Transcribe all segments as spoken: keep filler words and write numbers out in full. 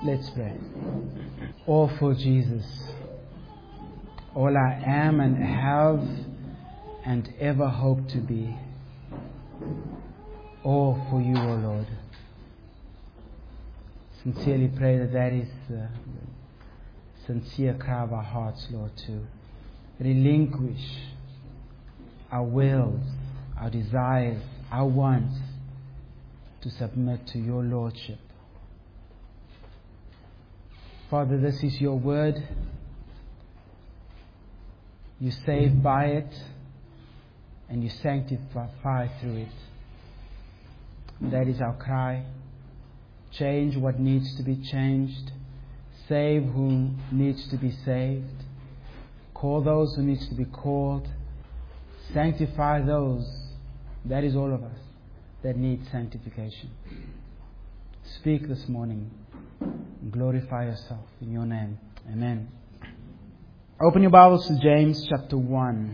Let's pray. All for Jesus. All I am and have and ever hope to be. All for you, O Lord. Sincerely pray that that is the sincere cry of our hearts, Lord, to relinquish our wills, our desires, our wants, to submit to your Lordship. Father, this is your word. You save by it, and you sanctify through it. That is our cry. Change what needs to be changed. Save who needs to be saved. Call those who needs to be called. Sanctify those, that is all of us, that need sanctification. Speak this morning. Glorify yourself in your name. Amen. Open your Bibles to James chapter one.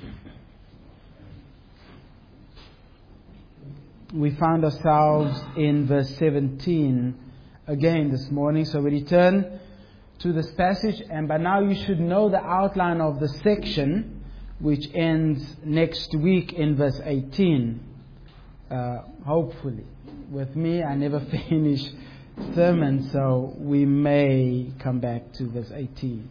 We found ourselves in verse seventeen again this morning. So we return to this passage, and by now you should know the outline of the section, which ends next week in verse eighteen. Uh, hopefully. With me, I never finish sermon, so we may come back to verse eighteen.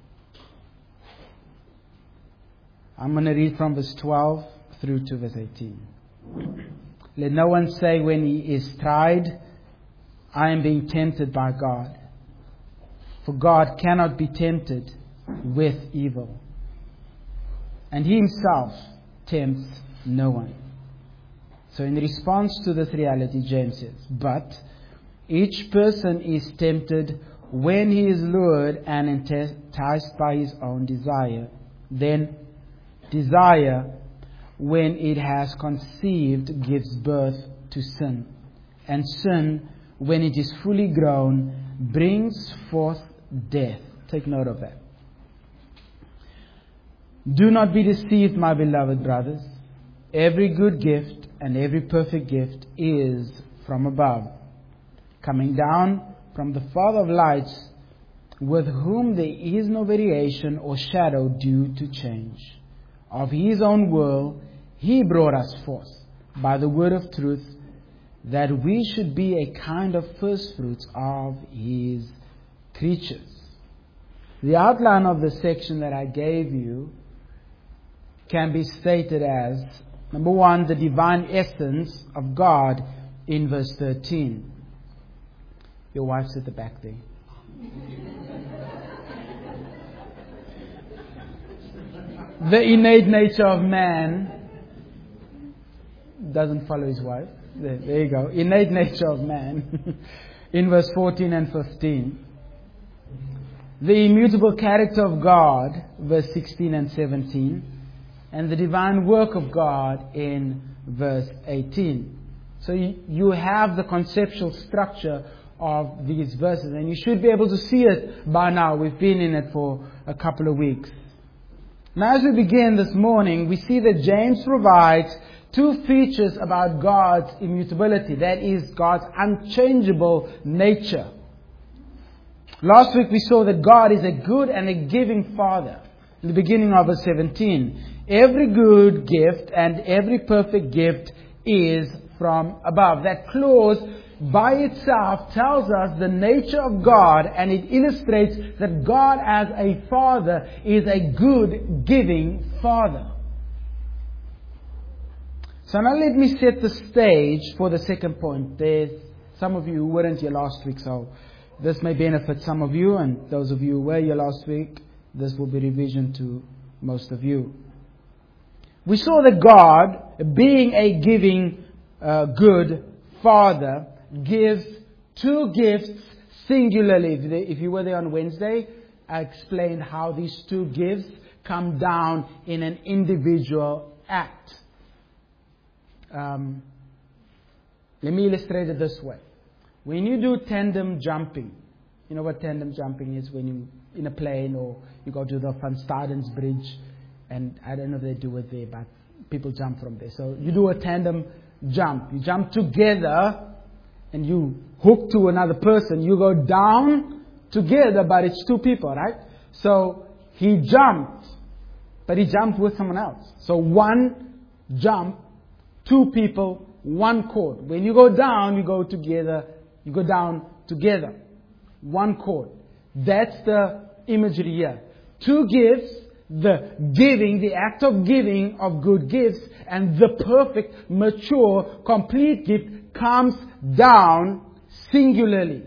I'm going to read from verse twelve through to verse eighteen. Let no one say when he is tried, I am being tempted by God. For God cannot be tempted with evil, and He Himself tempts no one. So in response to this reality, James says, but each person is tempted when he is lured and enticed by his own desire. Then desire, when it has conceived, gives birth to sin. And sin, when it is fully grown, brings forth death. Take note of that. Do not be deceived, my beloved brothers. Every good gift and every perfect gift is from above, coming down from the Father of lights, with whom there is no variation or shadow due to change. Of His own will, He brought us forth by the word of truth, that we should be a kind of first fruits of His creatures. The outline of the section that I gave you can be stated as, number one, the divine essence of God in verse thirteen. Your wife's at the back there. The innate nature of man doesn't follow his wife. There, there you go. Innate nature of man in verse fourteen and fifteen. The immutable character of God, verse sixteen and seventeen. And the divine work of God in verse eighteen. So you, you have the conceptual structure of these verses, and you should be able to see it by now. We've been in it for a couple of weeks. Now as we begin this morning, we see that James provides two features about God's immutability. That is, God's unchangeable nature. Last week we saw that God is a good and a giving Father. In the beginning of verse seventeen, every good gift and every perfect gift is from above. That clause by itself tells us the nature of God, and it illustrates that God as a Father is a good giving Father. So now let me set the stage for the second point. There's some of you who weren't here last week, so this may benefit some of you, and those of you who were here last week, this will be revision to most of you. We saw that God, being a giving uh, good Father, gives two gifts singularly. If you were there on Wednesday, I explained how these two gifts come down in an individual act. Um, let me illustrate it this way. When you do tandem jumping, you know what tandem jumping is? When you in a plane, or you go to the Van Stadens Bridge, and I don't know if they do it there, but people jump from there. So you do a tandem jump. You jump together, and you hooked to another person, you go down together, but it's two people, right? So he jumped, but he jumped with someone else. So one jump, two people, one cord. When you go down, you go together, you go down together. One cord. That's the imagery here. Two gifts, the giving, the act of giving of good gifts, and the perfect, mature, complete gift comes down singularly.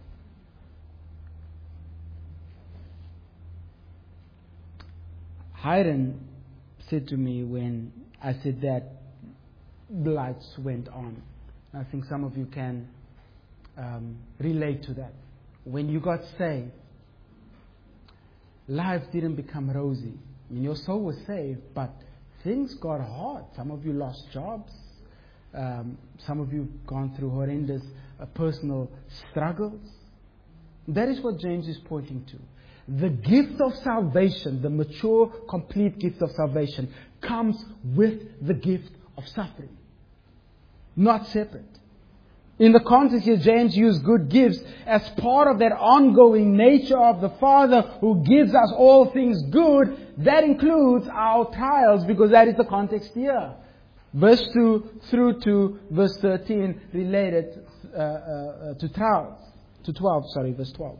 Hiram said to me when I said that, lights went on. I think some of you can um, relate to that. When you got saved, life didn't become rosy. I mean, your soul was saved, but things got hard. Some of you lost jobs. Um, some of you gone through horrendous uh, personal struggles. That is what James is pointing to. The gift of salvation, the mature, complete gift of salvation, comes with the gift of suffering. Not separate. In the context here, James used good gifts as part of that ongoing nature of the Father who gives us all things good. That includes our trials, because that is the context here. Verse two through to verse thirteen related uh, uh, to trials. To twelve, sorry, verse twelve.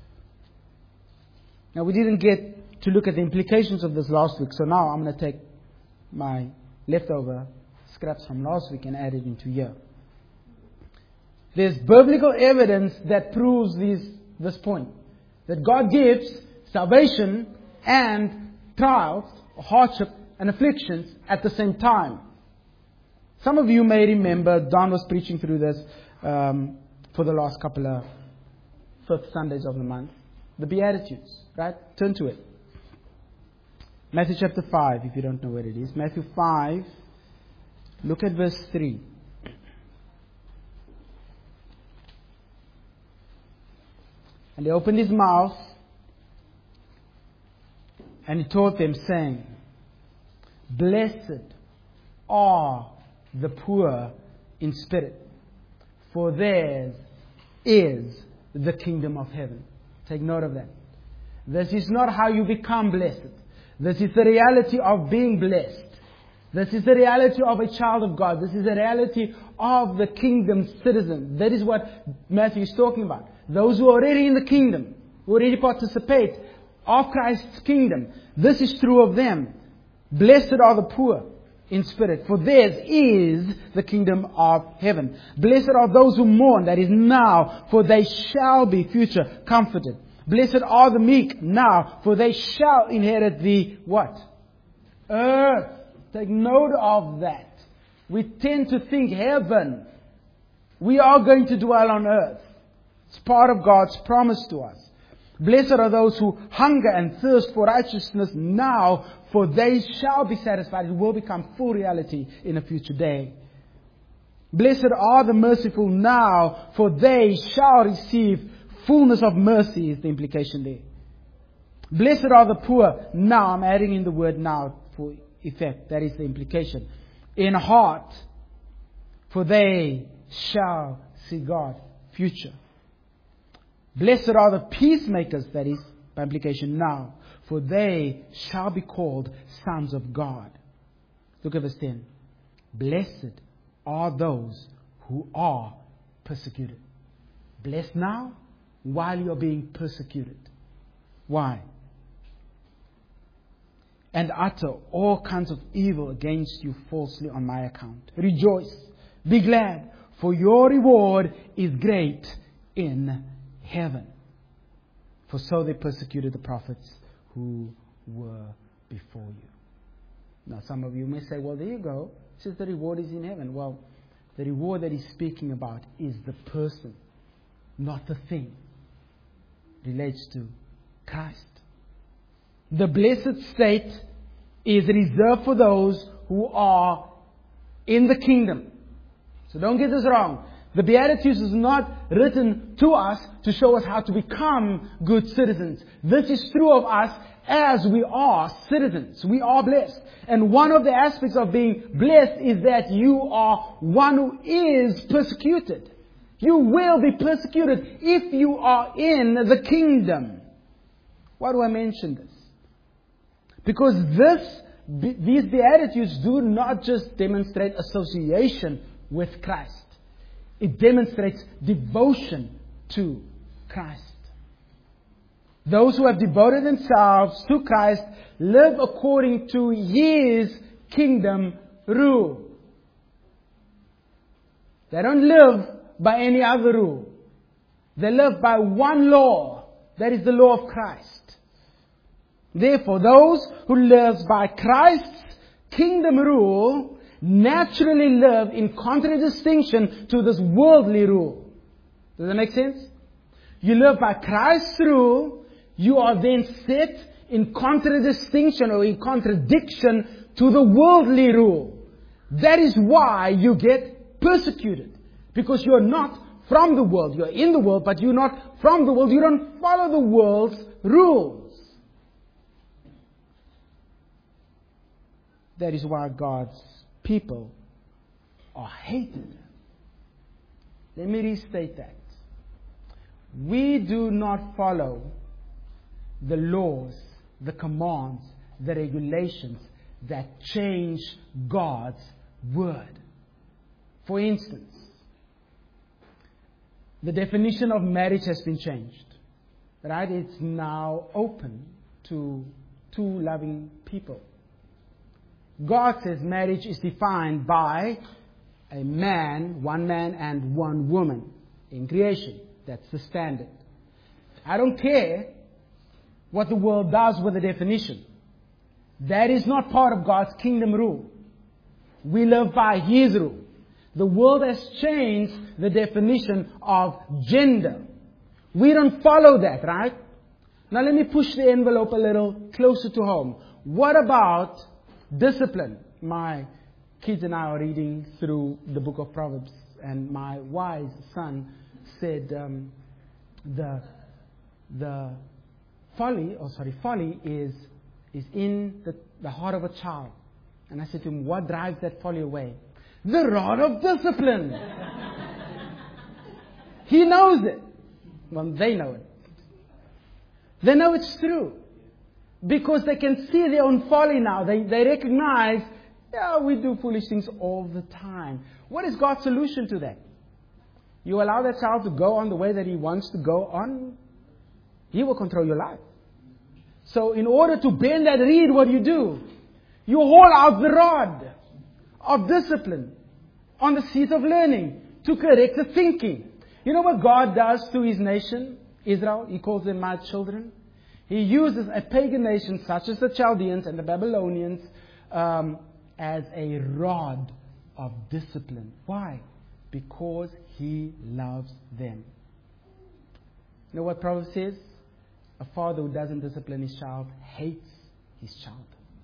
Now, we didn't get to look at the implications of this last week, so now I'm going to take my leftover scraps from last week and add it into here. There's biblical evidence that proves this, this point. That God gives salvation and trials, hardship and afflictions at the same time. Some of you may remember, Don was preaching through this um, for the last couple of fifth Sundays of the month. The Beatitudes, right? Turn to it. Matthew chapter five, if you don't know where it is. Matthew five, look at verse three. And he opened his mouth, and he taught them, saying, Blessed are the poor in spirit, for theirs is the kingdom of heaven. Take note of that. This is not how you become blessed. This is the reality of being blessed. This is the reality of a child of God. This is the reality of the kingdom citizen. That is what Matthew is talking about. Those who are already in the kingdom, who already participate of Christ's kingdom. This is true of them. Blessed are the poor in spirit, for theirs is the kingdom of heaven. Blessed are those who mourn, that is now, for they shall be future comforted. Blessed are the meek now, for they shall inherit the what? Earth. Take note of that. We tend to think heaven. We are going to dwell on earth. It's part of God's promise to us. Blessed are those who hunger and thirst for righteousness now, for they shall be satisfied. It will become full reality in a future day. Blessed are the merciful now, for they shall receive fullness of mercy, is the implication there. Blessed are the poor now. I'm adding in the word now for effect. That is the implication. In heart, for they shall see God. Future. Blessed are the peacemakers, that is, by implication now, for they shall be called sons of God. Look at verse ten. Blessed are those who are persecuted. Blessed now, while you are being persecuted. Why? And utter all kinds of evil against you falsely on my account. Rejoice, be glad, for your reward is great in heaven. For so they persecuted the prophets who were before you. Now some of you may say, well, there you go. It says the reward is in heaven. Well, the reward that he's speaking about is the person, not the thing. Relates to Christ. The blessed state is reserved for those who are in the kingdom. So don't get this wrong. The Beatitudes is not written to us to show us how to become good citizens. This is true of us as we are citizens. We are blessed. And one of the aspects of being blessed is that you are one who is persecuted. You will be persecuted if you are in the kingdom. Why do I mention this? Because this, these Beatitudes do not just demonstrate association with Christ. It demonstrates devotion to Christ. Those who have devoted themselves to Christ live according to His kingdom rule. They don't live by any other rule. They live by one law. That is the law of Christ. Therefore, those who live by Christ's kingdom rule naturally live in contradistinction to this worldly rule. Does that make sense? You live by Christ's rule, you are then set in contradistinction or in contradiction to the worldly rule. That is why you get persecuted. Because you're not from the world. You're in the world, but you're not from the world. You don't follow the world's rules. That is why God's people are hated. Let me restate that. We do not follow the laws, the commands, the regulations that change God's word. For instance, the definition of marriage has been changed. Right? It's now open to two loving people. God says marriage is defined by a man, one man and one woman in creation. That's the standard. I don't care what the world does with the definition. That is not part of God's kingdom rule. We live by His rule. The world has changed the definition of gender. We don't follow that, right? Now let me push the envelope a little closer to home. What about discipline? My kids and I are reading through the book of Proverbs, and my wise son said um, the the folly, or sorry, folly is is in the, the heart of a child. And I said to him, what drives that folly away? The rod of discipline. He knows it. Well, they know it. They know it's true. Because they can see their own folly now. They, they recognize, yeah, we do foolish things all the time. What is God's solution to that? You allow that child to go on the way that he wants to go on, He will control your life. So in order to bend that reed, what do you do? You haul out the rod of discipline on the seat of learning to correct the thinking. You know what God does to His nation, Israel? He calls them my children. He uses a pagan nation such as the Chaldeans and the Babylonians um, as a rod of discipline. Why? Because He loves them. You know what Proverbs says? A father who doesn't discipline his child hates his child.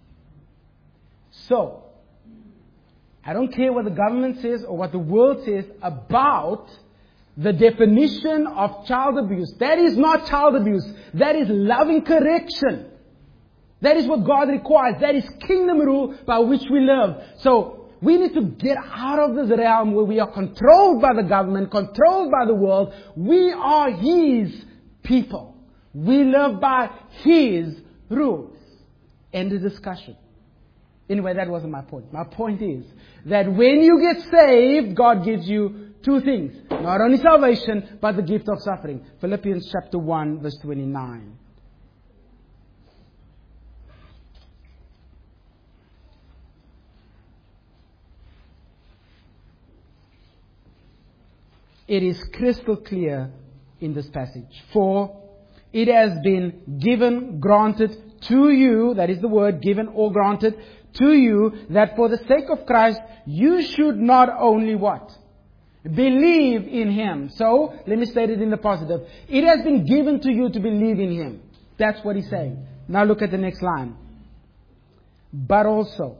So, I don't care what the government says or what the world says about the definition of child abuse. That is not child abuse. That is loving correction. That is what God requires. That is kingdom rule by which we live. So, we need to get out of this realm where we are controlled by the government, controlled by the world. We are His people. We live by His rules. End of discussion. Anyway, that wasn't my point. My point is that when you get saved, God gives you two things. Not only salvation, but the gift of suffering. Philippians chapter one, verse twenty-nine. It is crystal clear in this passage. For it has been given, granted to you, that is the word, given or granted to you, that for the sake of Christ, you should not only what? Believe in Him. So, let me state it in the positive. It has been given to you to believe in Him. That's what He's saying. Now look at the next line. But also,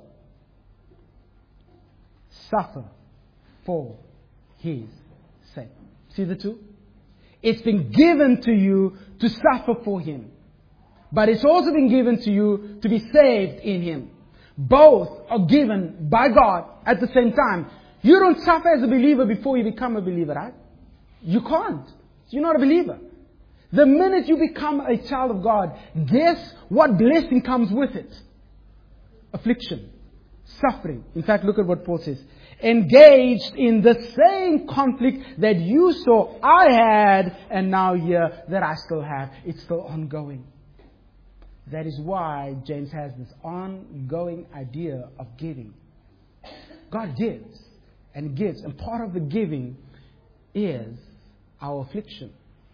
suffer for His sake. See the two? It's been given to you to suffer for Him. But it's also been given to you to be saved in Him. Both are given by God at the same time. You don't suffer as a believer before you become a believer, right? You can't. You're not a believer. The minute you become a child of God, guess what blessing comes with it? Affliction. Suffering. In fact, look at what Paul says. Engaged in the same conflict that you saw I had and now here that I still have. It's still ongoing. That is why James has this ongoing idea of giving. God gives and gives. And part of the giving is our affliction.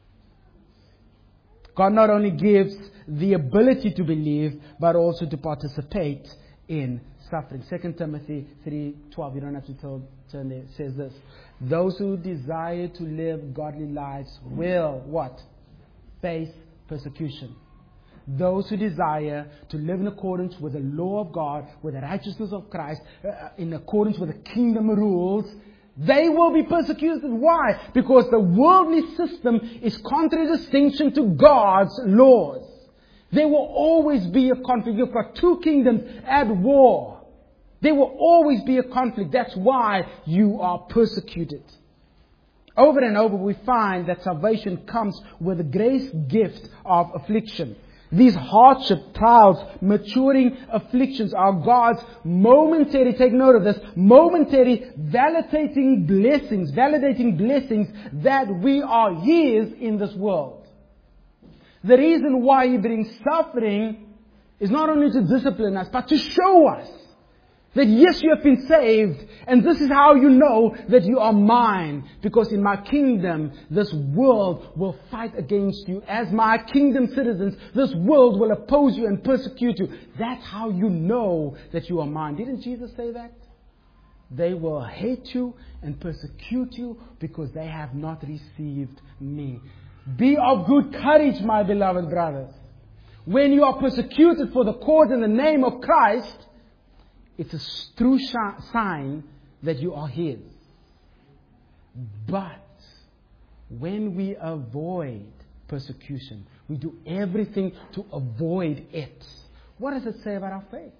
God not only gives the ability to believe, but also to participate in suffering. Second Timothy three twelve, you don't have to tell, turn there, says this. Those who desire to live godly lives will, what? Face persecution. Those who desire to live in accordance with the law of God, with the righteousness of Christ, uh, in accordance with the kingdom rules, they will be persecuted. Why? Because the worldly system is contradistinction to God's laws. There will always be a conflict. You've got two kingdoms at war. There will always be a conflict. That's why you are persecuted. Over and over we find that salvation comes with the grace gift of affliction. These hardship, trials, maturing afflictions are God's momentary, take note of this, momentary validating blessings, validating blessings that we are His in this world. The reason why He brings suffering is not only to discipline us, but to show us that yes, you have been saved, and this is how you know that you are mine. Because in my kingdom, this world will fight against you. As my kingdom citizens, this world will oppose you and persecute you. That's how you know that you are mine. Didn't Jesus say that? They will hate you and persecute you because they have not received me. Be of good courage, my beloved brothers. When you are persecuted for the cause in the name of Christ, it's a true sh- sign that you are His. But when we avoid persecution, we do everything to avoid it. What does it say about our faith?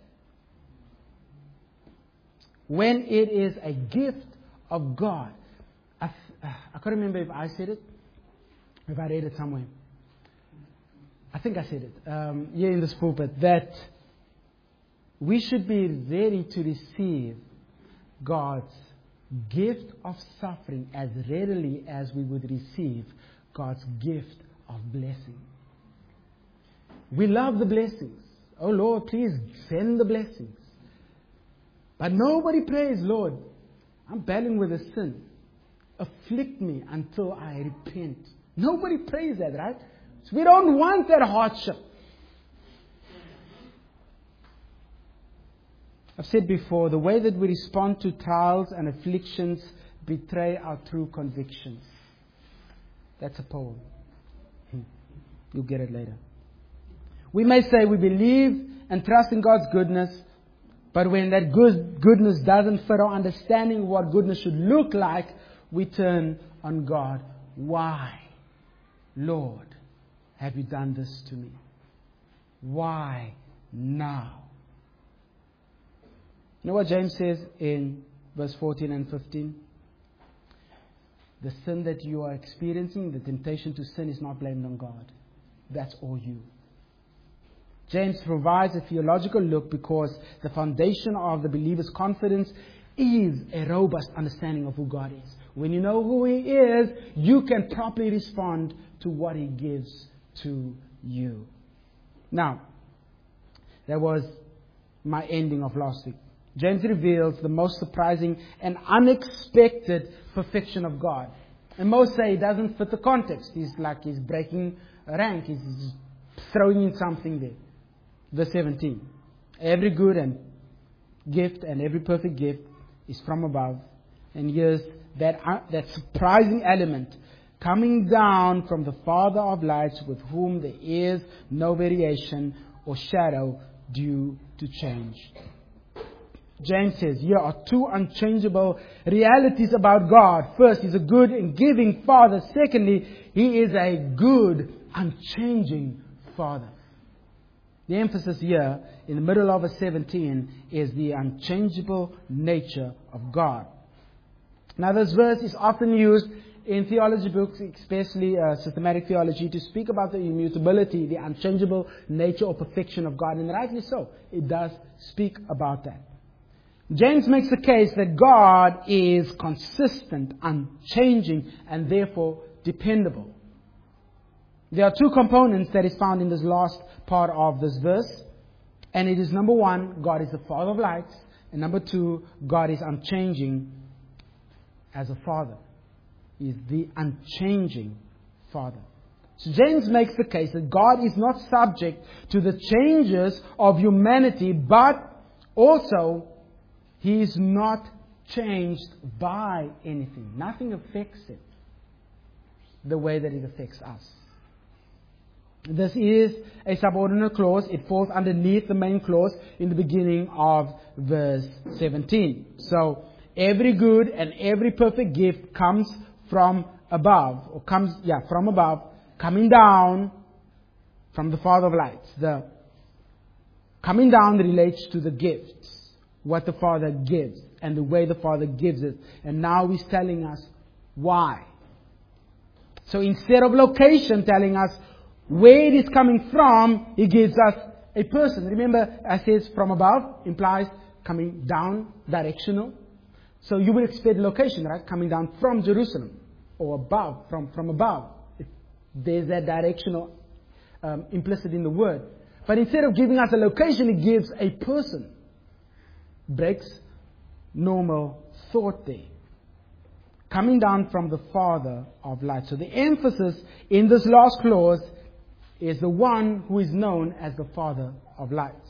When it is a gift of God. I, I can't remember if I said it, if I read it somewhere. I think I said it um, here in this pulpit, that we should be ready to receive God's gift of suffering as readily as we would receive God's gift of blessing. We love the blessings. Oh Lord, please send the blessings. But nobody prays, Lord, I'm battling with a sin. Afflict me until I repent. Nobody prays that, right? So we don't want that hardship. I've said before, the way that we respond to trials and afflictions betray our true convictions. That's a poem. You'll get it later. We may say we believe and trust in God's goodness, but when that good goodness doesn't fit our understanding of what goodness should look like, we turn on God. Why, Lord, have you done this to me? Why now? You know what James says in verse fourteen and fifteen? The sin that you are experiencing, the temptation to sin, is not blamed on God. That's all you. James provides a theological look because the foundation of the believer's confidence is a robust understanding of who God is. When you know who He is, you can properly respond to what He gives to you. Now, that was my ending of last week. James reveals the most surprising and unexpected perfection of God. And most say it doesn't fit the context. He's like he's breaking a rank. He's just throwing in something there. Verse seventeen. Every good and gift and every perfect gift is from above. And here's that, uh, that surprising element coming down from the Father of lights, with whom there is no variation or shadow due to change. James says, here are two unchangeable realities about God. First, He's a good and giving Father. Secondly, He is a good, unchanging Father. The emphasis here, in the middle of verse seventeen, is the unchangeable nature of God. Now, this verse is often used in theology books, especially uh, systematic theology, to speak about the immutability, the unchangeable nature or perfection of God. And rightly so, it does speak about that. James makes the case that God is consistent, unchanging, and therefore dependable. There are two components that is found in this last part of this verse. And it is, number one, God is the Father of lights. And number two, God is unchanging as a Father. He is the unchanging Father. So James makes the case that God is not subject to the changes of humanity, but also He is not changed by anything. Nothing affects Him the way that it affects us. This is a subordinate clause. It falls underneath the main clause in the beginning of verse seventeen. So, every good and every perfect gift comes from above, or comes, yeah, from above, coming down from the Father of lights. The coming down relates to the gifts, what the Father gives, and the way the Father gives it. And now He's telling us why. So instead of location telling us where it is coming from, He gives us a person. Remember, I says from above implies coming down, directional. So you would expect location, right? Coming down from Jerusalem, or above, from, from above. It, there's that directional um, implicit in the word. But instead of giving us a location, He gives a person. Breaks normal thought there. Coming down from the Father of light. So the emphasis in this last clause is the one who is known as the Father of lights.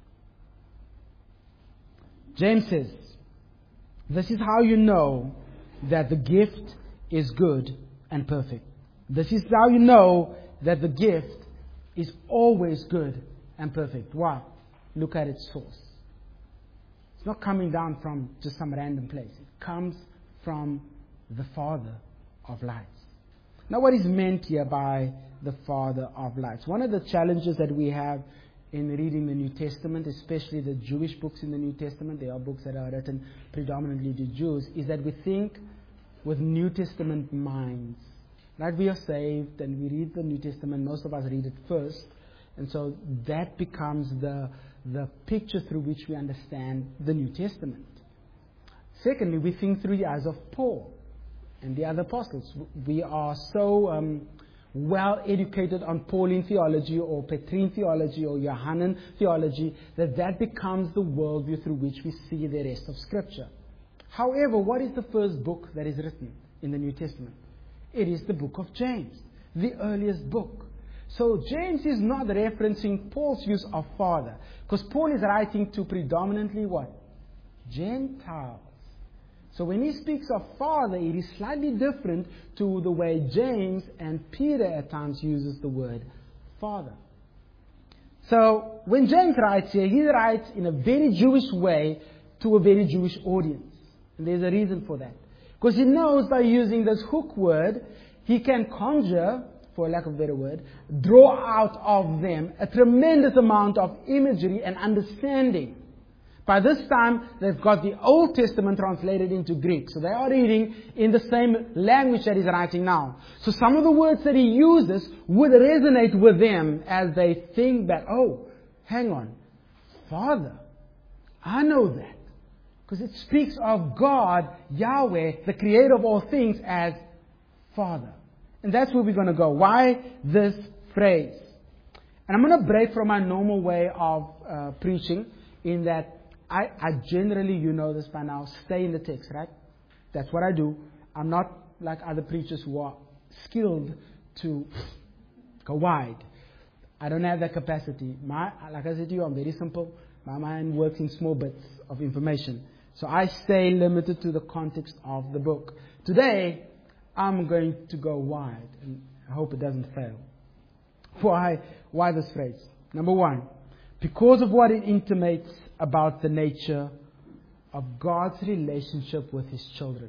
James says, this is how you know that the gift is good and perfect. This is how you know that the gift is always good and perfect. Why? Look at its source. It's not coming down from just some random place. It comes from the Father of lights. Now, what is meant here by the Father of lights? One of the challenges that we have in reading the New Testament, especially the Jewish books in the New Testament, they are books that are written predominantly to Jews, is that we think with New Testament minds. Right? We are saved and we read the New Testament. Most of us read it first. And so that becomes the, the picture through which we understand the New Testament. Secondly, we think through the eyes of Paul and the other apostles. We are so um, well educated on Pauline theology or Petrine theology or Johannine theology that that becomes the worldview through which we see the rest of Scripture. However, what is the first book that is written in the New Testament? It is the book of James, the earliest book. So James is not referencing Paul's use of Father, because Paul is writing to predominantly what? Gentiles. So when he speaks of Father, it is slightly different to the way James and Peter at times uses the word Father. So when James writes here, he writes in a very Jewish way to a very Jewish audience. And there's a reason for that. Because he knows by using this hook word, he can conjure, for lack of a better word, draw out of them a tremendous amount of imagery and understanding. By this time, they've got the Old Testament translated into Greek. So they are reading in the same language that he's writing now. So some of the words that he uses would resonate with them as they think that, oh, hang on, Father, I know that. Because it speaks of God, Yahweh, the creator of all things, as Father. And that's where we're going to go. Why this phrase? And I'm going to break from my normal way of uh, preaching in that I, I generally, you know this by now, stay in the text, right? That's what I do. I'm not like other preachers who are skilled to go wide. I don't have that capacity. My, like I said to you, I'm very simple. My mind works in small bits of information. So I stay limited to the context of the book. Today, I'm going to go wide, and I hope it doesn't fail. Why? Why this phrase? Number one, because of what it intimates about the nature of God's relationship with His children.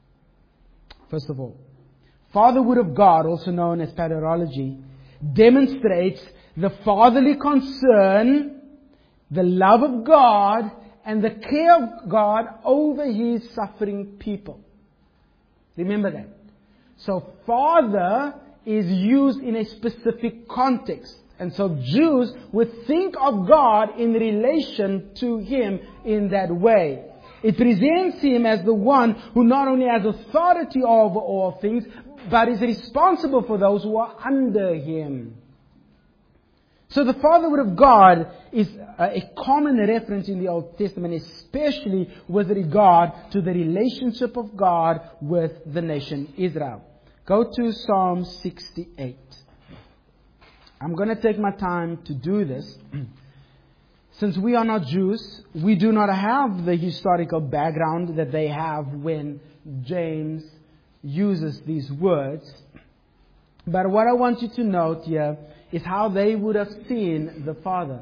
First of all, fatherhood of God, also known as paterology, demonstrates the fatherly concern, the love of God, and the care of God over His suffering people. Remember that. So father is used in a specific context. And so Jews would think of God in relation to Him in that way. It presents Him as the one who not only has authority over all things, but is responsible for those who are under Him. So the fatherhood of God is a common reference in the Old Testament, especially with regard to the relationship of God with the nation Israel. Go to Psalm sixty-eight. I'm going to take my time to do this. Since we are not Jews, we do not have the historical background that they have when James uses these words. But what I want you to note here is how they would have seen the Father.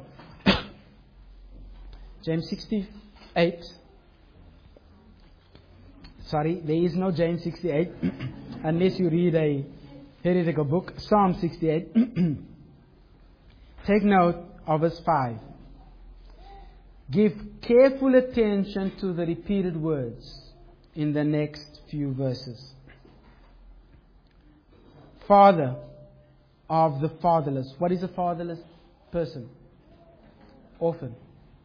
James sixty-eight. Sorry, there is no James sixty-eight unless you read a heretical book. Psalm sixty-eight. Take note of verse five. Give careful attention to the repeated words in the next few verses. Father of the fatherless. What is a fatherless person? Orphan.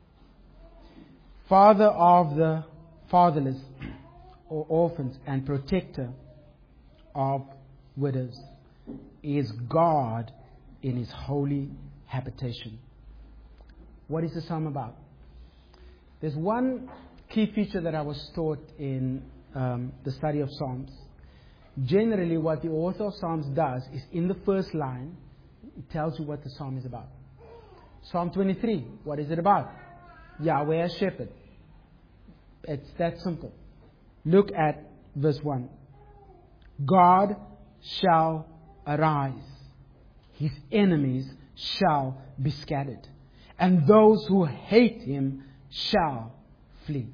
Father of the fatherless or orphans and protector of widows is God in His holy habitation. What is the psalm about? There's one key feature that I was taught in um, the study of Psalms. Generally, what the author of Psalms does is in the first line, it tells you what the psalm is about. Psalm twenty-three, what is it about? Yahweh as shepherd. It's that simple. Look at verse one. God shall arise. His enemies shall be scattered. And those who hate Him shall flee.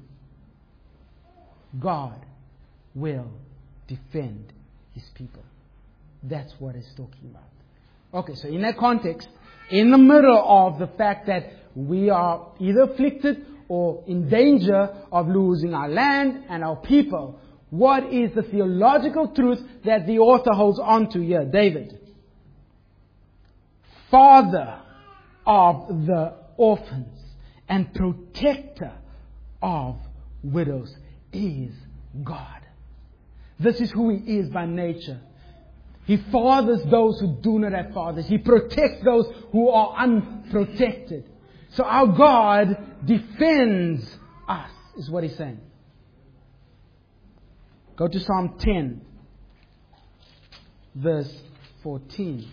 God will defend His people. That's what it's talking about. Okay, so in that context, in the middle of the fact that we are either afflicted or in danger of losing our land and our people, what is the theological truth that the author holds on to here? David. Father of the orphans and protector of widows is God. This is who He is by nature. He fathers those who do not have fathers. He protects those who are unprotected. So our God defends us, is what He's saying. Go to Psalm ten, verse fourteen.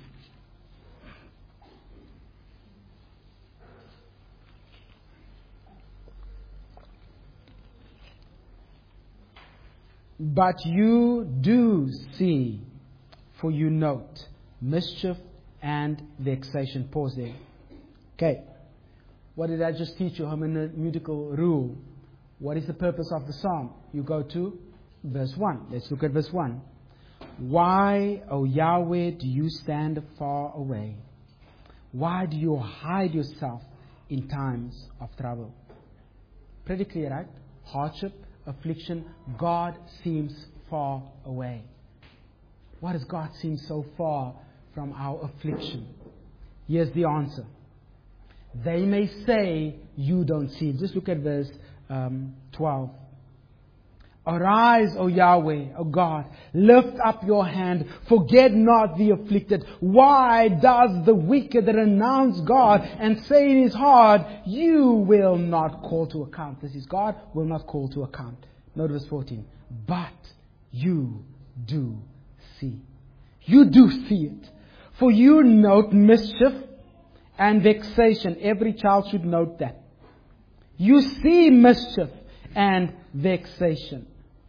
But you do see, for you note, mischief and vexation. Pause there. Okay. What did I just teach you? Hermeneutical rule. What is the purpose of the psalm? You go to verse one. Let's look at verse one. Why, O Yahweh, do you stand far away? Why do you hide yourself in times of trouble? Pretty clear, right? Hardship, affliction. God seems far away. Why does God seem so far from our affliction? Here's the answer. They may say you don't see. Just look at verse um, twelve. Arise, O Yahweh, O God, lift up your hand, forget not the afflicted. Why does the wicked renounce God and say in his heart, you will not call to account? This is God, will not call to account. Note verse fourteen. But you do see. You do see it. For you note mischief and vexation. Every child should note that. You see mischief and vexation,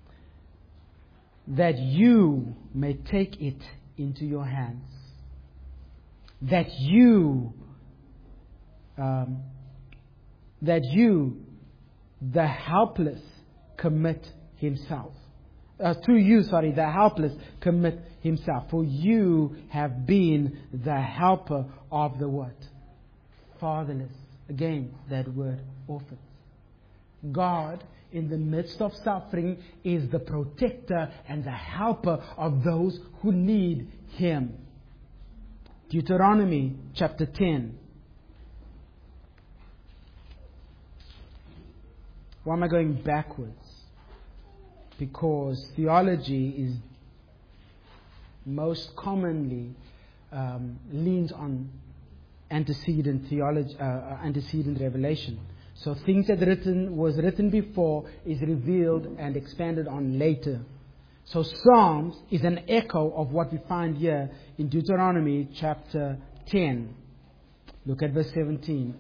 that you may take it into your hands. That you, um, that you, the helpless, commit himself. Uh, to you, sorry, the helpless commit himself. For you have been the helper of the what? Fatherless. Again, that word, orphans. God, in the midst of suffering, is the protector and the helper of those who need Him. Deuteronomy chapter ten. Why am I going backwards? Because theology is most commonly um, leans on antecedent theology, uh, antecedent revelation. So things that written was written before is revealed and expanded on later. So Psalms is an echo of what we find here in Deuteronomy chapter ten. Look at verse seventeen.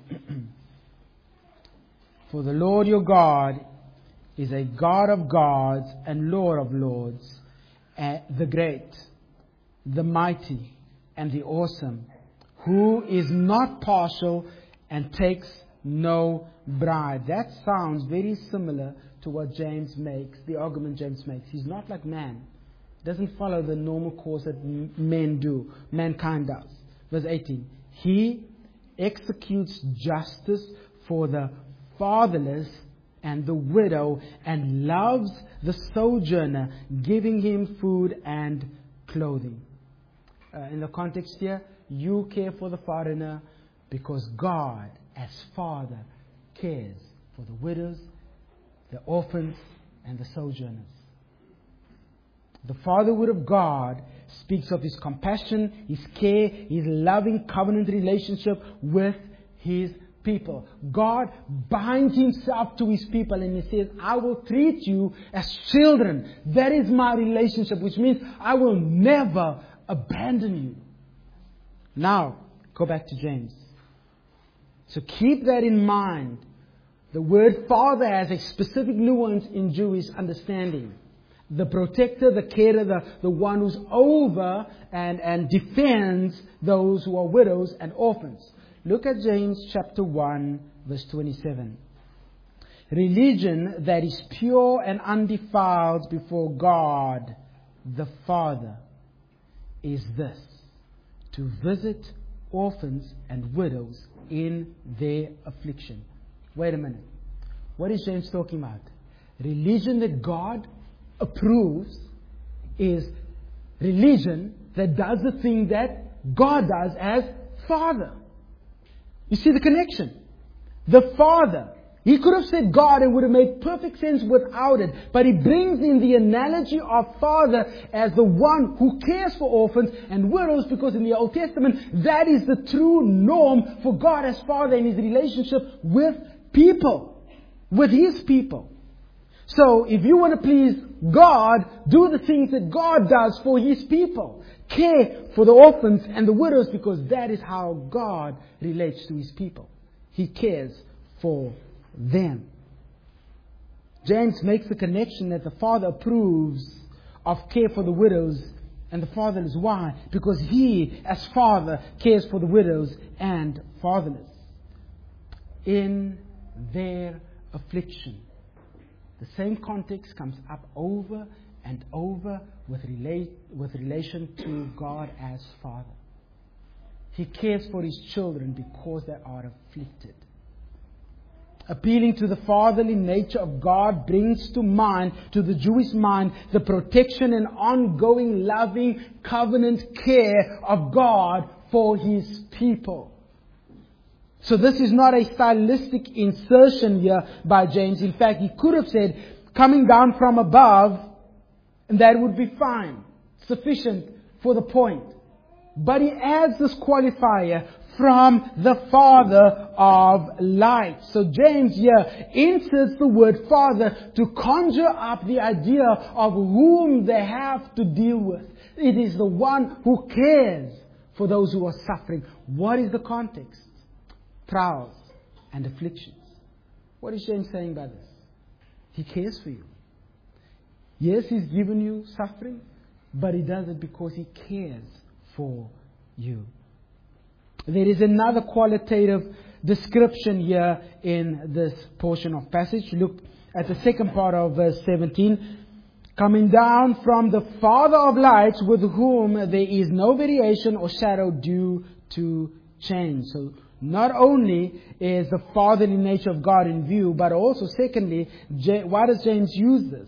For the Lord your God is a God of gods and Lord of lords, uh, the great, the mighty, and the awesome, who is not partial and takes no bribe. That sounds very similar to what James makes, the argument James makes. He's not like man. Doesn't follow the normal course that men do, mankind does. Verse eighteen. He executes justice for the fatherless and the widow, and loves the sojourner, giving him food and clothing. Uh, in the context here, you care for the foreigner because God, as Father, cares for the widows, the orphans, and the sojourners. The fatherhood of God speaks of His compassion, His care, His loving covenant relationship with His people. God binds Himself to His people and He says, I will treat you as children. That is my relationship, which means I will never abandon you. Now, go back to James. So keep that in mind. The word father has a specific nuance in Jewish understanding. The protector, the carer, the, the one who's over and, and defends those who are widows and orphans. Look at James chapter one, verse twenty-seven. Religion that is pure and undefiled before God the Father is this: to visit orphans and widows in their affliction. Wait a minute. What is James talking about? Religion that God approves is religion that does the thing that God does as Father. You see the connection? The Father. He could have said God and would have made perfect sense without it. But He brings in the analogy of Father as the one who cares for orphans and widows, because in the Old Testament, that is the true norm for God as Father in His relationship with people, with His people. So if you want to please God, do the things that God does for His people. Care for the orphans and the widows, because that is how God relates to His people. He cares for them. James makes the connection that the Father approves of care for the widows and the fatherless. Why? Because He, as Father, cares for the widows and fatherless in their affliction. The same context comes up over and over with, relate, with relation to God as Father. He cares for His children because they are afflicted. Appealing to the fatherly nature of God brings to mind, to the Jewish mind, the protection and ongoing loving covenant care of God for His people. So this is not a stylistic insertion here by James. In fact, he could have said, coming down from above, and that would be fine, sufficient for the point. But he adds this qualifier, from the Father of light. So James here inserts the word Father to conjure up the idea of whom they have to deal with. It is the one who cares for those who are suffering. What is the context? Trials and afflictions. What is James saying by this? He cares for you. Yes, He's given you suffering, but He does it because He cares for you. There is another qualitative description here in this portion of passage. Look at the second part of verse seventeen. Coming down from the Father of lights, with whom there is no variation or shadow due to change. So Not only is the fatherly nature of God in view, but also, secondly, why does James use this?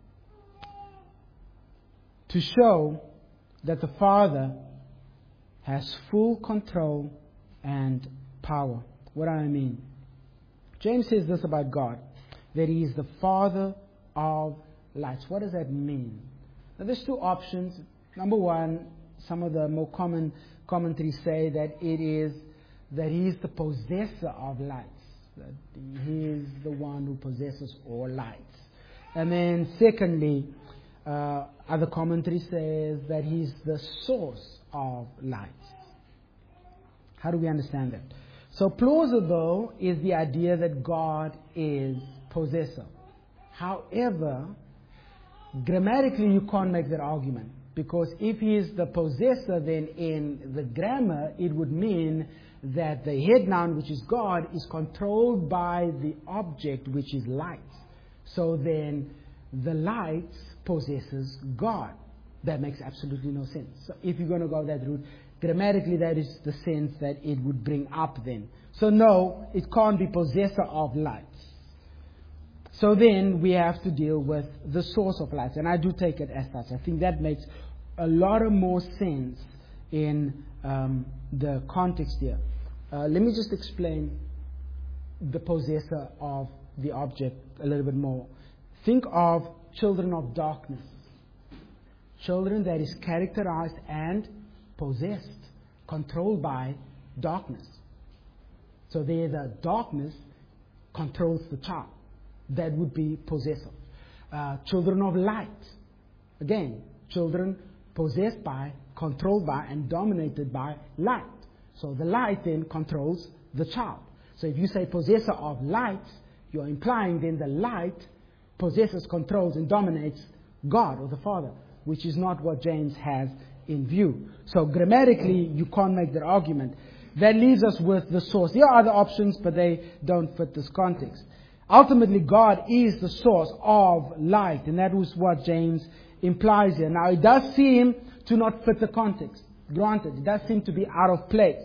To show that the Father has full control and power. What do I mean? James says this about God, that He is the Father of lights. What does that mean? Now, there's two options. Number one, some of the more common commentaries say that it is that He is the possessor of lights, that He is the one who possesses all lights. And then secondly, uh, other commentary says that He's the source of lights. How do we understand that? So plausible is the idea that God is possessor. However, grammatically you can't make that argument, because if He is the possessor, then in the grammar it would mean that the head noun, which is God, is controlled by the object, which is light. So then the light possesses God. That makes absolutely no sense. So if you're going to go that route, grammatically that is the sense that it would bring up then. So no, it can't be possessor of light. So then we have to deal with the source of light. And I do take it as such. I think that makes a lot of more sense in um, the context here. Uh, let me just explain the possessor of the object a little bit more. Think of children of darkness. Children that is characterized and possessed, controlled by darkness. So there the darkness controls the child. That would be possessor. Uh, children of light. Again, children possessed by, controlled by, and dominated by light. So the light then controls the child. So if you say possessor of light, you're implying then the light possesses, controls, and dominates God or the Father, which is not what James has in view. So grammatically, you can't make that argument. That leaves us with the source. There are other options, but they don't fit this context. Ultimately, God is the source of light, and that was what James implies here. Now, it does seem to not fit the context. Granted, it does seem to be out of place.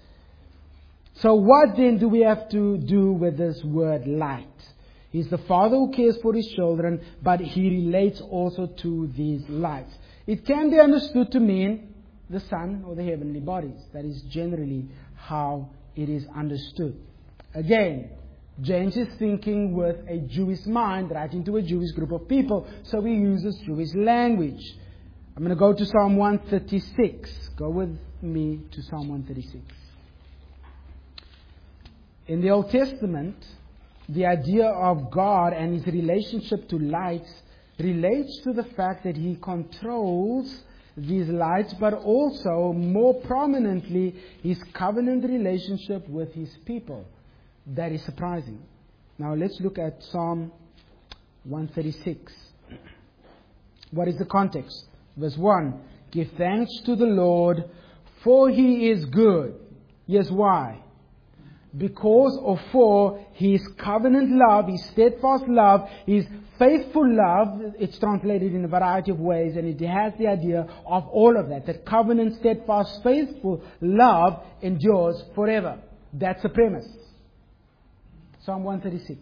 So what then do we have to do with this word light? He's the Father who cares for His children, but He relates also to these lights. It can be understood to mean the sun or the heavenly bodies. That is generally how it is understood. Again, James is thinking with a Jewish mind, writing to a Jewish group of people, so he uses Jewish language. I'm going to go to Psalm one thirty-six. Go with me to Psalm one thirty-six. In the Old Testament, the idea of God and His relationship to lights relates to the fact that He controls these lights, but also, more prominently, His covenant relationship with His people. That is surprising. Now let's look at Psalm one thirty-six. What is the context? Verse one. Give thanks to the Lord, for He is good. Yes, why? Because of for His covenant love, His steadfast love, His faithful love. It's translated in a variety of ways, and it has the idea of all of that. That covenant, steadfast, faithful love endures forever. That's the premise. Psalm one thirty-six.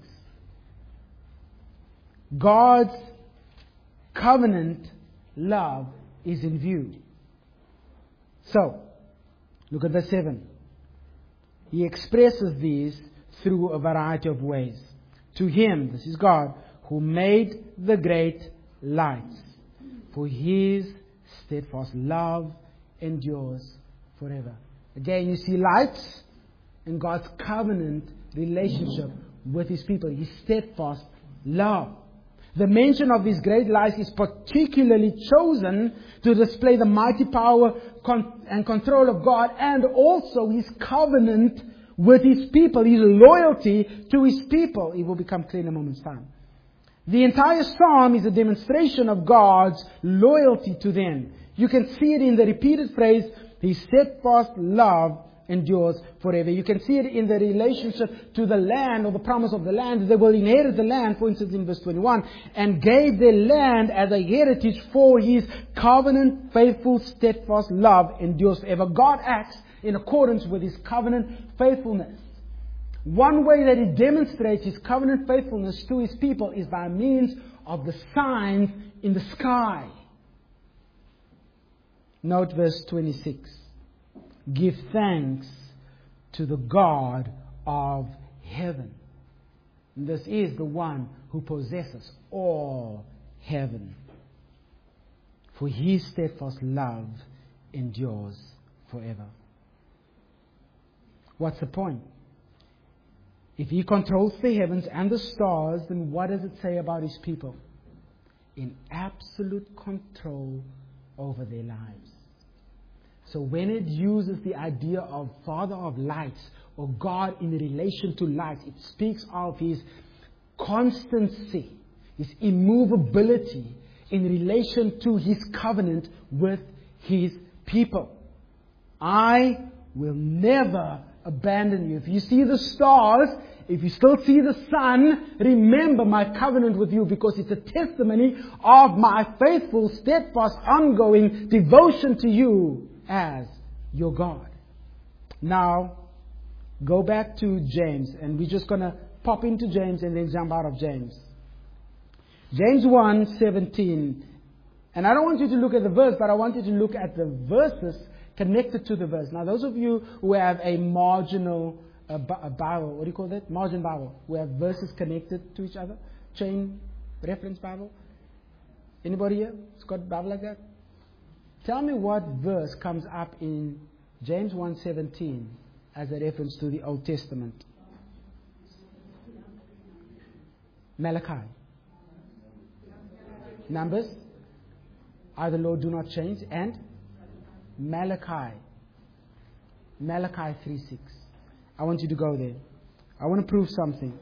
God's covenant love is in view. So, look at verse seven. He expresses these through a variety of ways. To Him, this is God, who made the great lights, for His steadfast love endures forever. Again, you see lights and God's covenant relationship with His people, His steadfast love. The mention of these great lights is particularly chosen to display the mighty power con- and control of God, and also His covenant with His people, His loyalty to His people. It will become clear in a moment's time. The entire psalm is a demonstration of God's loyalty to them. You can see it in the repeated phrase, His steadfast love endures forever. You can see it in the relationship to the land, or the promise of the land. They will inherit the land, for instance, in verse twenty-one, and gave their land as a heritage, for His covenant, faithful, steadfast love endures forever. God acts in accordance with His covenant faithfulness. One way that He demonstrates His covenant faithfulness to His people is by means of the signs in the sky. Note verse twenty-six. Give thanks to the God of heaven. And this is the one who possesses all heaven. For His steadfast love endures forever. What's the point? If He controls the heavens and the stars, then what does it say about His people? In absolute control over their lives. So when it uses the idea of Father of lights or God in relation to light, it speaks of His constancy, His immovability in relation to His covenant with His people. I will never abandon you. If you see the stars, if you still see the sun, remember my covenant with you, because it's a testimony of my faithful, steadfast, ongoing devotion to you as your God. Now, go back to James, and we're just going to pop into James and then jump out of James. James one seventeen. And I don't want you to look at the verse, but I want you to look at the verses connected to the verse. Now, those of you who have a marginal uh, a Bible, what do you call that? Margin Bible. We have verses connected to each other. Chain reference Bible. Anybody here has got a Bible like that? Tell me what verse comes up in James one seventeen as a reference to the Old Testament. Malachi. Numbers. I, the Lord, do not change. And Malachi. Malachi three six. I want you to go there. I want to prove something.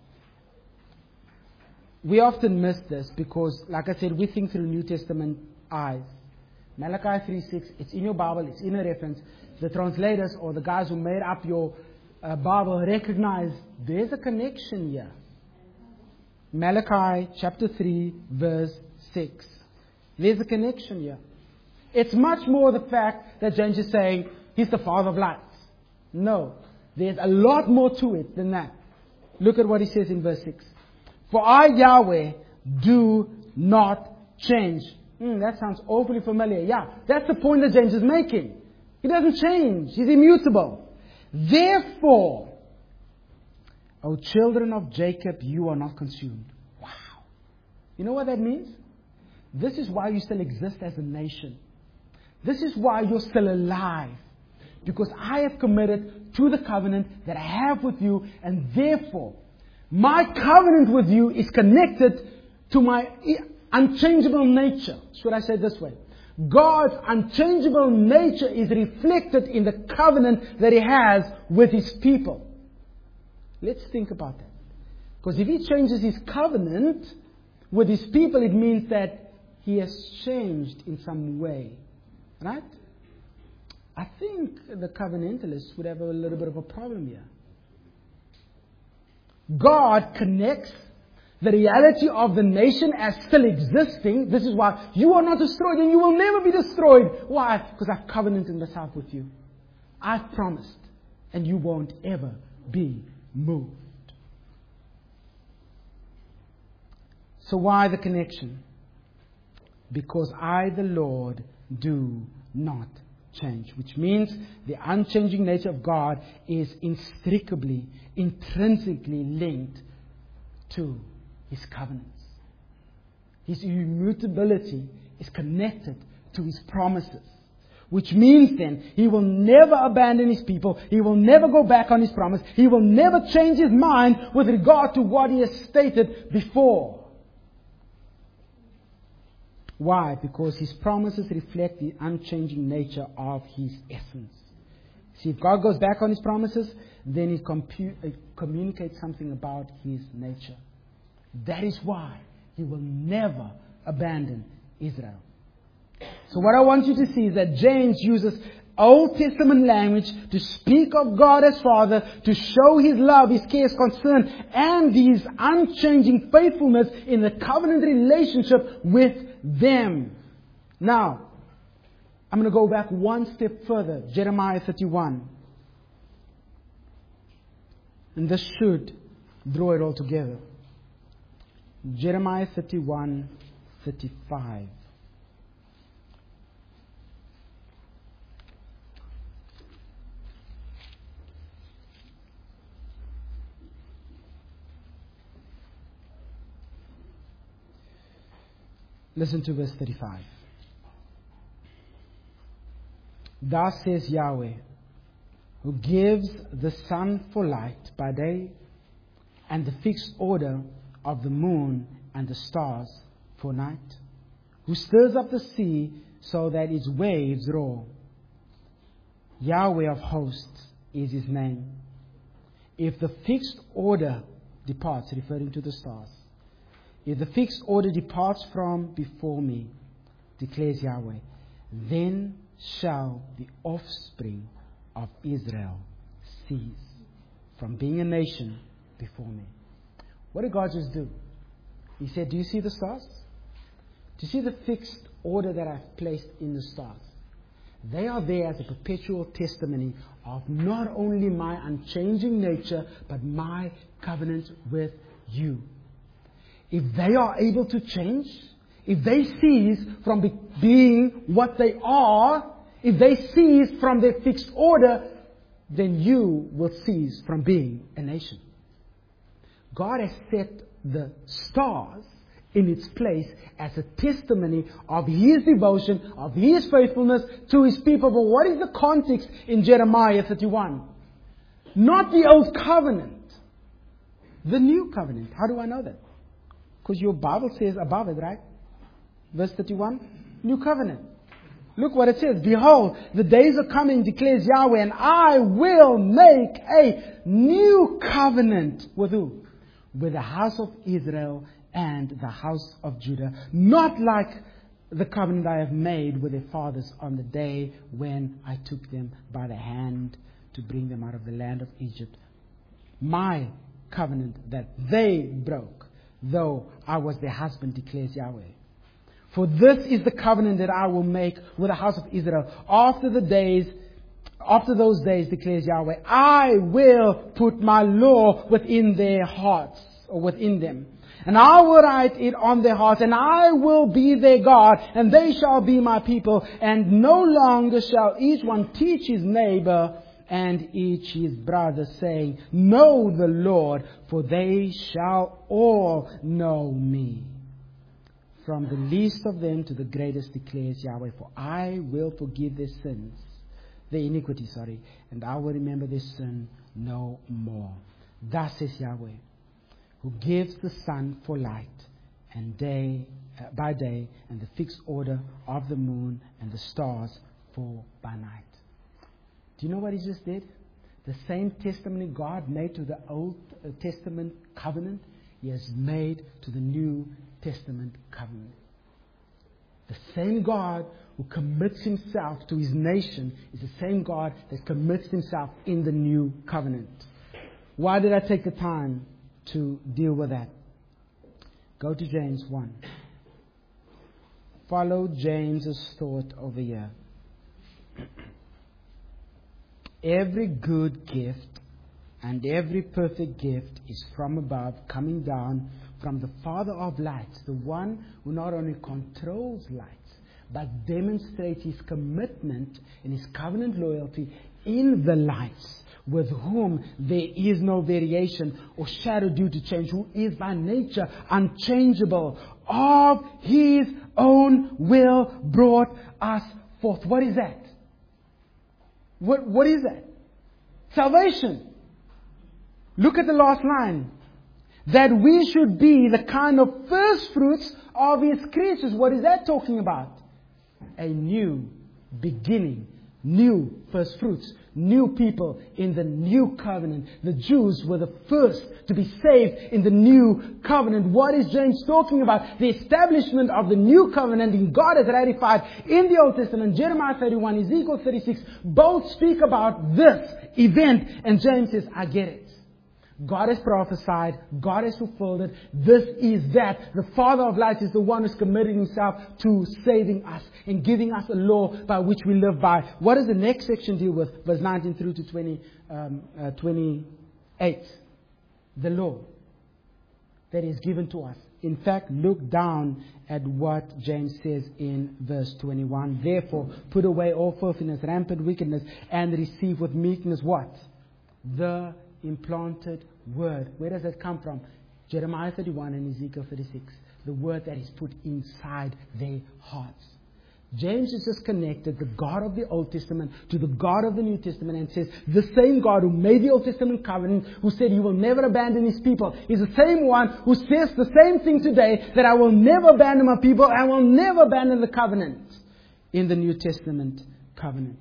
We often miss this because, like I said, we think through New Testament eyes. Malachi three six, it's in your Bible, it's in a reference. The translators or the guys who made up your uh, Bible recognize there's a connection here. Malachi chapter three, verse six. There's a connection here. It's much more the fact that James is saying He's the Father of lights. No, there's a lot more to it than that. Look at what he says in verse six. For I, Yahweh, do not change. Mm, that sounds awfully familiar. Yeah, that's the point that James is making. He doesn't change. He's immutable. Therefore, O children of Jacob, you are not consumed. Wow. You know what that means? This is why you still exist as a nation. This is why you're still alive. Because I have committed to the covenant that I have with you, and therefore, my covenant with you is connected to my unchangeable nature. Should I say it this way? God's unchangeable nature is reflected in the covenant that He has with His people. Let's think about that. Because if He changes His covenant with His people, it means that He has changed in some way. Right? I think the covenantalists would have a little bit of a problem here. God connects the reality of the nation as still existing. This is why you are not destroyed and you will never be destroyed. Why? Because I've covenanted myself with you. I've promised and you won't ever be moved. So why the connection? Because I, the Lord, do not change. Which means the unchanging nature of God is inextricably, intrinsically linked to His covenants. His immutability is connected to His promises. Which means then, He will never abandon His people. He will never go back on His promise. He will never change His mind with regard to what He has stated before. Why? Because His promises reflect the unchanging nature of His essence. See, if God goes back on His promises, then He compu- uh, communicates something about His nature. That is why He will never abandon Israel. So what I want you to see is that James uses Old Testament language to speak of God as Father, to show His love, His care, His concern, and His unchanging faithfulness in the covenant relationship with them. Now, I'm going to go back one step further. Jeremiah thirty-one. And this should draw it all together. Jeremiah thirty-one, thirty-five. Listen to verse thirty-five. Thus says Yahweh, who gives the sun for light by day, and the fixed order of the moon and the stars for night, who stirs up the sea so that its waves roar. Yahweh of hosts is his name. If the fixed order departs, referring to the stars, if the fixed order departs from before me, declares Yahweh, then shall the offspring of Israel cease from being a nation before me. What did God just do? He said, do you see the stars? Do you see the fixed order that I've placed in the stars? They are there as a perpetual testimony of not only my unchanging nature, but my covenant with you. If they are able to change, if they cease from be- being what they are, if they cease from their fixed order, then you will cease from being a nation. God has set the stars in its place as a testimony of His devotion, of His faithfulness to His people. But what is the context in Jeremiah thirty-one? Not the old covenant, the new covenant. How do I know that? Because your Bible says above it, right? Verse thirty-one, new covenant. Look what it says. Behold, the days are coming, declares Yahweh, and I will make a new covenant with who? With the house of Israel and the house of Judah. Not like the covenant I have made with their fathers on the day when I took them by the hand to bring them out of the land of Egypt. My covenant that they broke, though I was their husband, declares Yahweh. For this is the covenant that I will make with the house of Israel. After the days, after those days, declares Yahweh, I will put my law within their hearts, or within them. And I will write it on their hearts, and I will be their God, and they shall be my people. And no longer shall each one teach his neighbor and each his brother, saying, know the Lord, for they shall all know me. From the least of them to the greatest, declares Yahweh, for I will forgive their sins, their iniquity, sorry, and I will remember their sin no more. Thus says Yahweh, who gives the sun for light and day uh, by day, and the fixed order of the moon and the stars for by night. Do you know what He just did? The same testimony God made to the Old Testament covenant, He has made to the New Testament covenant. The same God who commits Himself to His nation is the same God that commits Himself in the new covenant. Why did I take the time to deal with that? Go to James one. Follow James's thought over here. Every good gift and every perfect gift is from above, coming down from the Father of lights, the one who not only controls lights, but demonstrates His commitment and His covenant loyalty in the lights, with whom there is no variation or shadow due to change, who is by nature unchangeable, of His own will brought us forth. What is that? What, what is that? Salvation. Look at the last line. That we should be the kind of first fruits of His creatures. What is that talking about? A new beginning. New first fruits. New people in the new covenant. The Jews were the first to be saved in the new covenant. What is James talking about? The establishment of the new covenant in God has ratified in the Old Testament. Jeremiah thirty-one, Ezekiel thirty-six, both speak about this event. And James says, I get it. God has prophesied. God has fulfilled it. This is that. The Father of lights is the one who's committed himself to saving us and giving us a law by which we live by. What does the next section deal with? Verse nineteen through to twenty, um, uh, twenty-eight. The law that is given to us. In fact, look down at what James says in verse twenty-one. Therefore, put away all filthiness, rampant wickedness, and receive with meekness what? The implanted word. Where does that come from? Jeremiah thirty-one and Ezekiel thirty-six. The word that is put inside their hearts. James has just connected the God of the Old Testament to the God of the New Testament and says, the same God who made the Old Testament covenant, who said he will never abandon his people, is the same one who says the same thing today, that I will never abandon my people, I will never abandon the covenant in the New Testament covenant.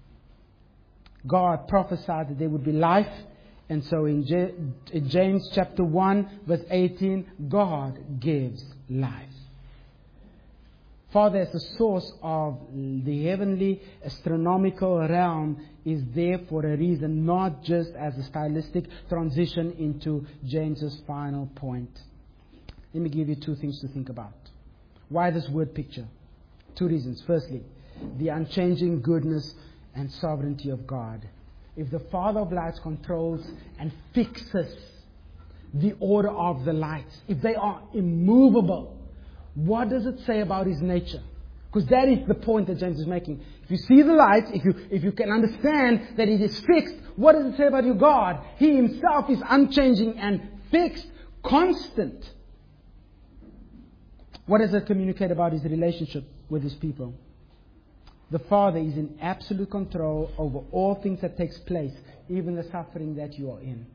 God prophesied that there would be life, and so in, J- in James chapter one, verse eighteen, God gives life. Father, as the source of the heavenly astronomical realm, is there for a reason, not just as a stylistic transition into James's final point. Let me give you two things to think about. Why this word picture? Two reasons. Firstly, the unchanging goodness and sovereignty of God. If the Father of lights controls and fixes the order of the lights, if they are immovable, what does it say about his nature? Because that is the point that James is making. If you see the light, if you if you can understand that it is fixed, what does it say about your God? He himself is unchanging and fixed, constant. What does it communicate about his relationship with his people? The Father is in absolute control over all things that takes place, even the suffering that you are in.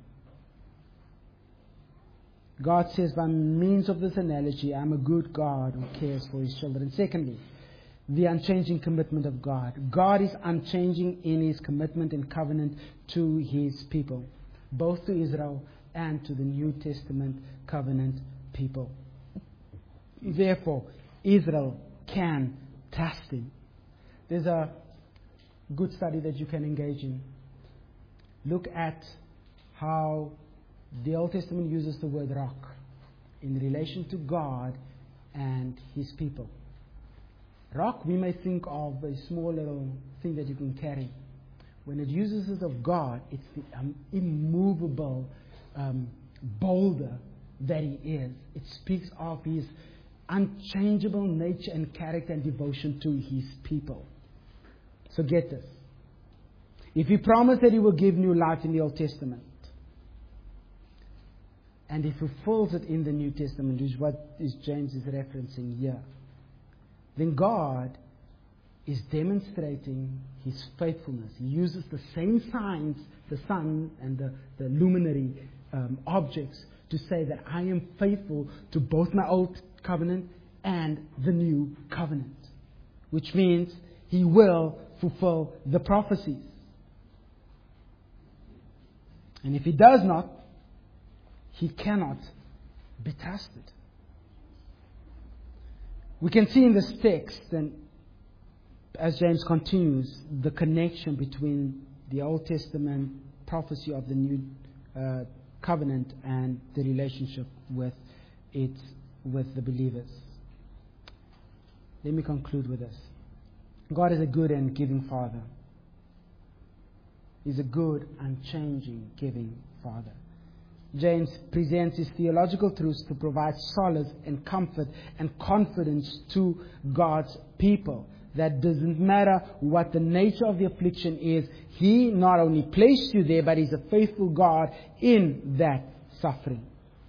God says, by means of this analogy, I'm a good God who cares for his children. Secondly, the unchanging commitment of God. God is unchanging in his commitment and covenant to his people, both to Israel and to the New Testament covenant people. Therefore, Israel can trust him. There's a good study that you can engage in. Look at how the Old Testament uses the word rock in relation to God and his people. Rock, we may think of a small little thing that you can carry. When it uses it of God, it's the um, immovable um, boulder that he is. It speaks of his unchangeable nature and character and devotion to his people. So get this. If he promised that he will give new life in the Old Testament, and he fulfills it in the New Testament, which is what is James is referencing here, then God is demonstrating his faithfulness. He uses the same signs, the sun and the, the luminary um, objects, to say that I am faithful to both my old covenant and the new covenant. Which means he will fulfill the prophecies. And if he does not, he cannot be trusted. We can see in this text, and as James continues, the connection between the Old Testament prophecy of the New uh, Covenant and the relationship with it, with the believers. Let me conclude with this. God is a good and giving Father. He's a good, unchanging, giving Father. James presents his theological truths to provide solace and comfort and confidence to God's people. That doesn't matter what the nature of the affliction is. He not only placed you there, but He's a faithful God in that suffering.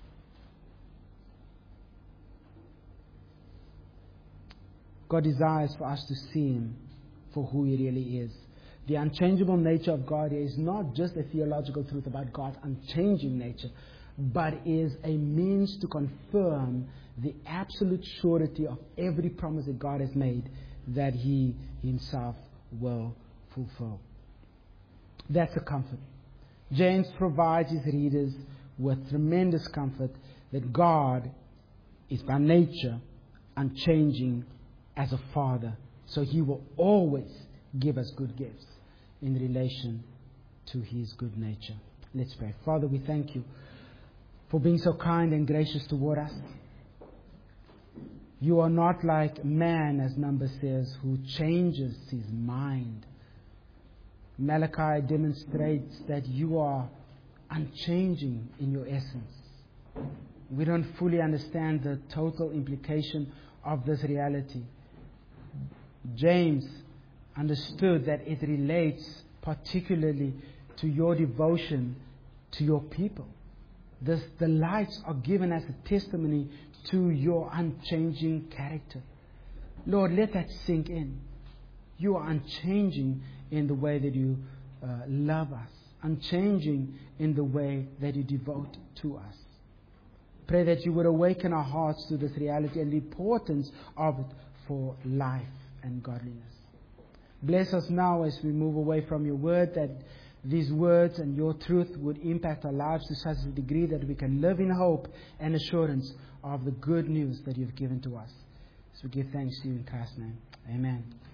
God desires for us to see Him for who He really is. The unchangeable nature of God is not just a theological truth about God's unchanging nature, but is a means to confirm the absolute surety of every promise that God has made that He Himself will fulfill. That's a comfort. James provides his readers with tremendous comfort that God is by nature unchanging as a Father. So He will always give us good gifts in relation to His good nature. Let's pray. Father, we thank you for being so kind and gracious toward us. You are not like man, as Numbers says, who changes his mind. Malachi demonstrates that you are unchanging in your essence. We don't fully understand the total implication of this reality. James understood that it relates particularly to your devotion to your people. This, the lights are given as a testimony to your unchanging character. Lord, let that sink in. You are unchanging in the way that you uh, love us, unchanging in the way that you devote to us. Pray that you would awaken our hearts to this reality and the importance of it for life and godliness. Bless us now as we move away from your word, that these words and your truth would impact our lives to such a degree that we can live in hope and assurance of the good news that you've given to us. So we give thanks to you in Christ's name. Amen.